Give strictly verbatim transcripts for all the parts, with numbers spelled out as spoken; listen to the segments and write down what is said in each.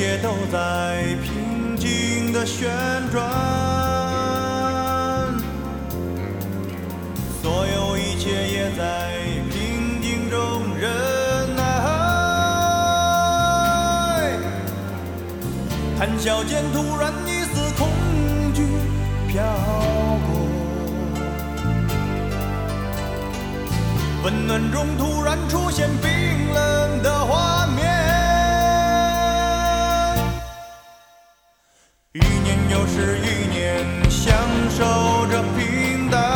切都在平静的旋转，所有一切也在平静中忍耐。谈笑间突然一丝恐惧飘过，温暖中突然出现冰冷的画面。一年又是一年，享受着平淡，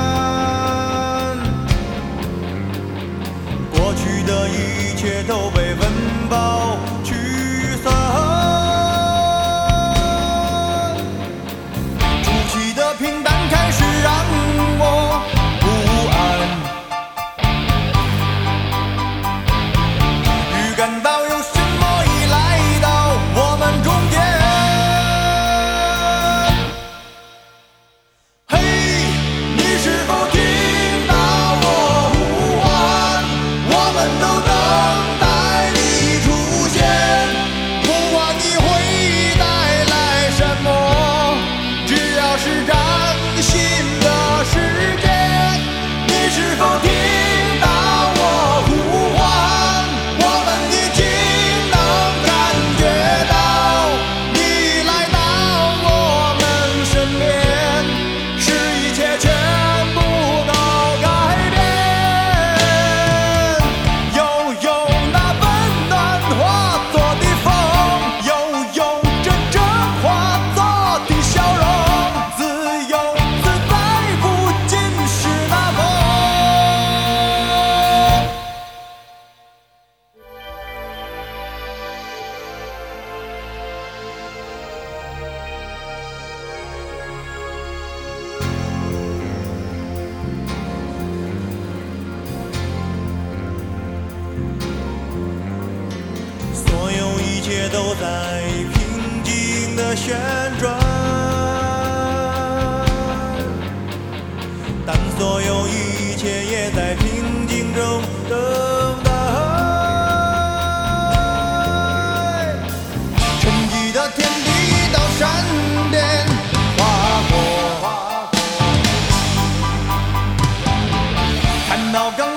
过去的一切都被温饱驱散。初期的平淡开始让我不安，预感到有什么已来到我们中间。都在平静的旋转，但所有一切也在平静中等待。沉寂的天地，一道闪电划过，看到刚